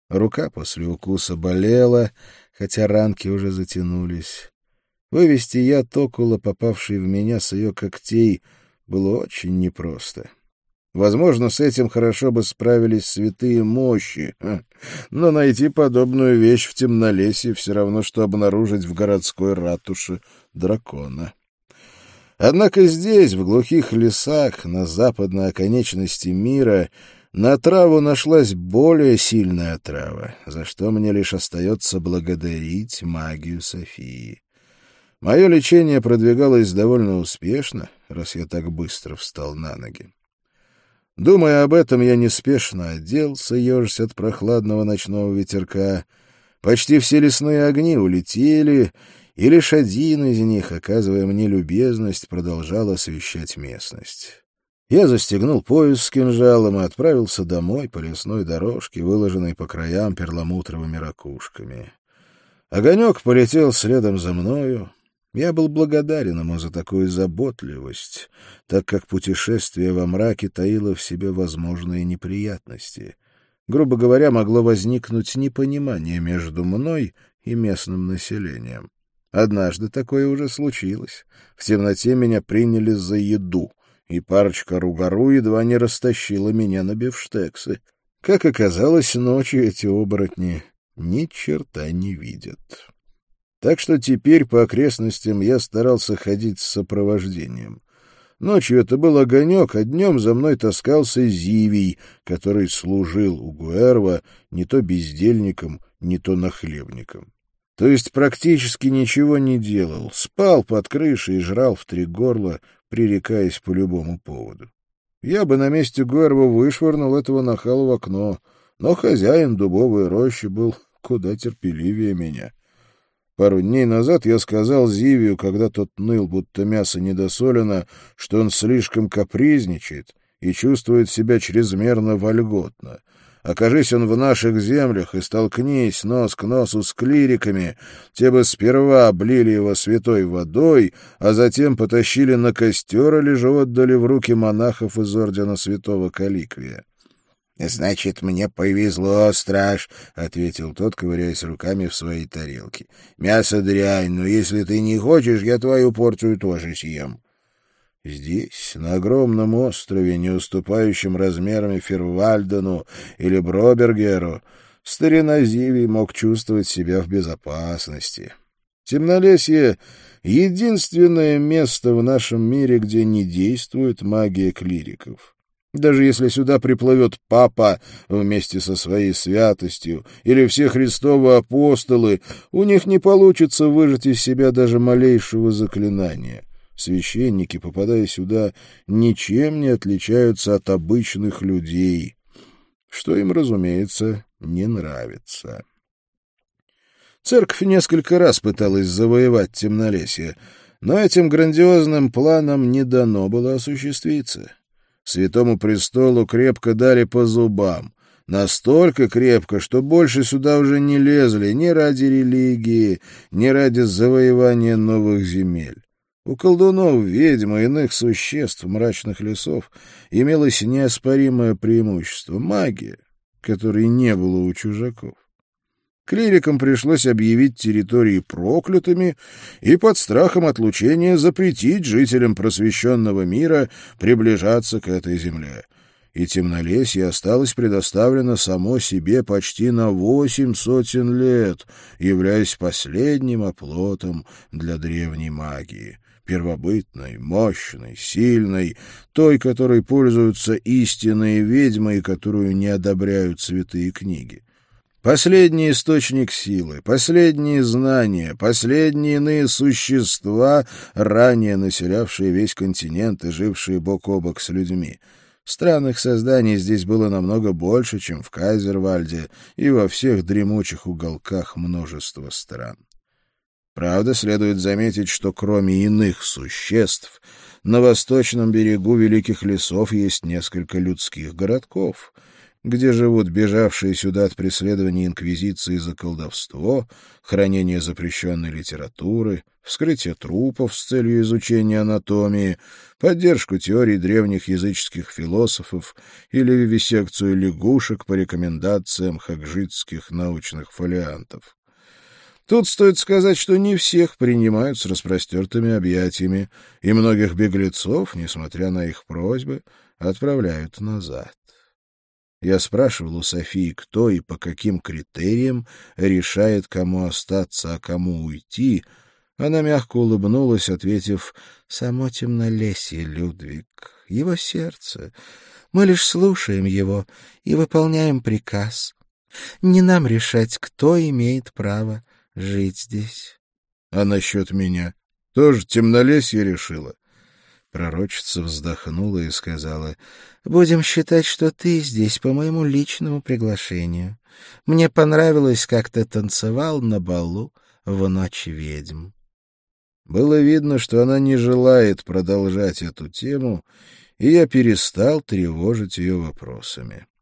Рука после укуса болела, хотя ранки уже затянулись. Вывести яд окула, попавший в меня с ее когтей, было очень непросто. Возможно, с этим хорошо бы справились святые мощи, но найти подобную вещь в темнолесье все равно, что обнаружить в городской ратуше дракона. Однако здесь, в глухих лесах, на западной оконечности мира, на траву нашлась более сильная трава, за что мне лишь остается благодарить магию Софии. Мое лечение продвигалось довольно успешно, раз я так быстро встал на ноги. Думая об этом, я неспешно оделся, ежась от прохладного ночного ветерка. Почти все лесные огни улетели, и лишь один из них, оказывая мне любезность, продолжал освещать местность. Я застегнул пояс с кинжалом и отправился домой по лесной дорожке, выложенной по краям перламутровыми ракушками. Огонек полетел следом за мною. Я был благодарен ему за такую заботливость, так как путешествие во мраке таило в себе возможные неприятности. Грубо говоря, могло возникнуть непонимание между мной и местным населением. Однажды такое уже случилось. В темноте меня приняли за еду, и парочка ругару едва не растащила меня на бифштексы. Как оказалось, ночью эти оборотни ни черта не видят. Так что теперь по окрестностям я старался ходить с сопровождением. Ночью это был огонек, а днем за мной таскался Зивий, который служил у Гуэрва не то бездельником, не то нахлебником. То есть практически ничего не делал, спал под крышей и жрал в три горла, пререкаясь по любому поводу. Я бы на месте Гуэрва вышвырнул этого нахала в окно, но хозяин дубовой рощи был куда терпеливее меня. Пару дней назад я сказал Зивию, когда тот ныл, будто мясо недосолено, что он слишком капризничает и чувствует себя чрезмерно вольготно. Окажись он в наших землях и столкнись нос к носу с клириками, те бы сперва облили его святой водой, а затем потащили на костер или же отдали в руки монахов из ордена святого Каликвия. — Значит, мне повезло, страж, — ответил тот, ковыряясь руками в своей тарелке. — Мясо дрянь, но если ты не хочешь, я твою порцию тоже съем. Здесь, на огромном острове, не уступающем размерами Фирвальдену или Бробергеру, старина Зивий мог чувствовать себя в безопасности. Темнолесье — единственное место в нашем мире, где не действует магия клириков. Даже если сюда приплывет папа вместе со своей святостью или все Христовы апостолы, у них не получится выжать из себя даже малейшего заклинания. Священники, попадая сюда, ничем не отличаются от обычных людей, что им, разумеется, не нравится. Церковь несколько раз пыталась завоевать темнолесье, но этим грандиозным планам не дано было осуществиться. Святому престолу крепко дали по зубам. Настолько крепко, что больше сюда уже не лезли ни ради религии, ни ради завоевания новых земель. У колдунов, ведьм и иных существ мрачных лесов имелось неоспоримое преимущество — магия, которой не было у чужаков. Клирикам пришлось объявить территории проклятыми и под страхом отлучения запретить жителям просвещенного мира приближаться к этой земле. И темнолесье осталось предоставлено само себе почти на 8 сотен лет, являясь последним оплотом для древней магии, первобытной, мощной, сильной, той, которой пользуются истинные ведьмы и которую не одобряют святые книги. Последний источник силы, последние знания, последние иные существа, ранее населявшие весь континент и жившие бок о бок с людьми. Странных созданий здесь было намного больше, чем в Кайзервальде и во всех дремучих уголках множества стран. Правда, следует заметить, что кроме иных существ, на восточном берегу Великих лесов есть несколько людских городков. где живут бежавшие сюда от преследования инквизиции за колдовство, хранение запрещенной литературы, вскрытие трупов с целью изучения анатомии, поддержку теорий древних языческих философов или вивисекцию лягушек по рекомендациям хагжитских научных фолиантов. Тут стоит сказать, что не всех принимают с распростертыми объятиями, и многих беглецов, несмотря на их просьбы, отправляют назад. Я спрашивал у Софии, кто и по каким критериям решает, кому остаться, а кому уйти. Она мягко улыбнулась, ответив: «Само темнолесье, Людвиг, его сердце. Мы лишь слушаем его и выполняем приказ. Не нам решать, кто имеет право жить здесь». «А насчет меня? Тоже темнолесье решила?» Пророчица вздохнула и сказала: «Будем считать, что ты здесь по моему личному приглашению. Мне понравилось, как ты танцевал на балу в ночь ведьм». Было видно, что она не желает продолжать эту тему, и я перестал тревожить ее вопросами.